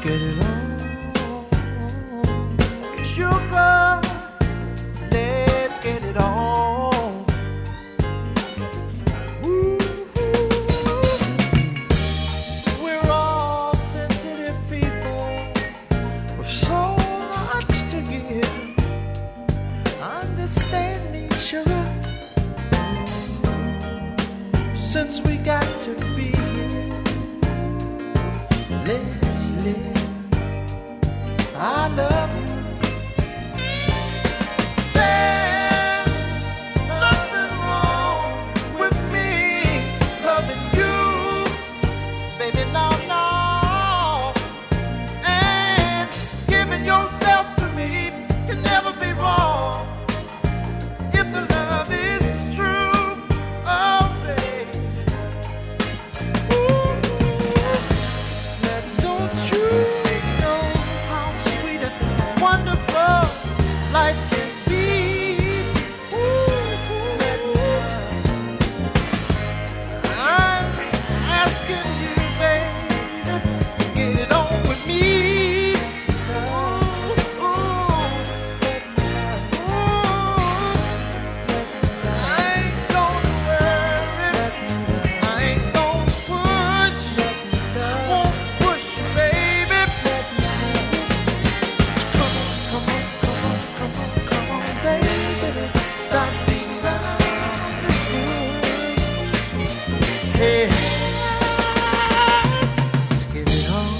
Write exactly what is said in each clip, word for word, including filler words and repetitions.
get it on. Sugar, let's get it on. Ooh, we're all sensitive people with so much to give. Understand me, sugar, since we got to be here. Let's live. I love you. There's nothing wrong with me loving you, baby, no, no. And giving yourself to me can never be wrong if the love is true. Oh, baby. Ooh, now don't you know how sweet and wonderful life can be? Ooh, I'm asking you, baby, to get it on with me. Ooh, ooh, ooh. I ain't gonna worry, I ain't gonna push, won't push you, baby. Come on, come on, come on, come on, come on, baby. Stop being around the bush. Hey, let's get it on.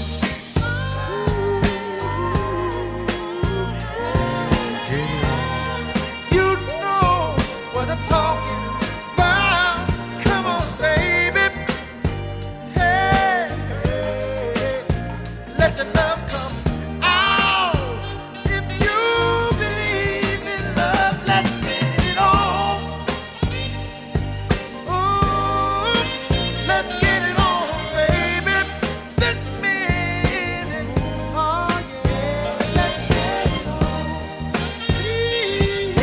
Get it on. You know what I'm talking about. Come on, baby. Hey, hey, let your love come out. If you believe in love, let's get it on. Ooh, let's get it on, baby. This minute, oh yeah, let's get it on. Please,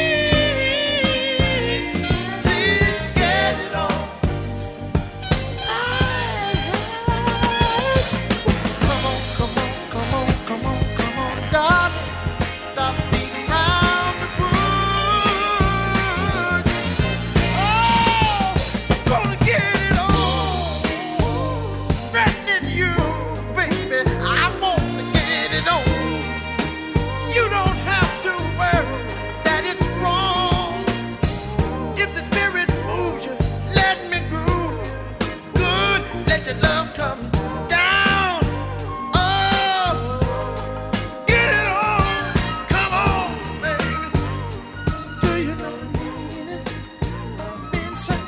please get it on. Come on, come on, come on, come on, come on, darling. Stop beating around the bush. Oh, gonna get it on. Threatening you, baby. I wanna get it on. You don't have to worry that it's wrong. If the spirit moves you, let me groove. Good, let your love come down. Oh, get it on. Come on, baby. Do you know I mean it? I've been such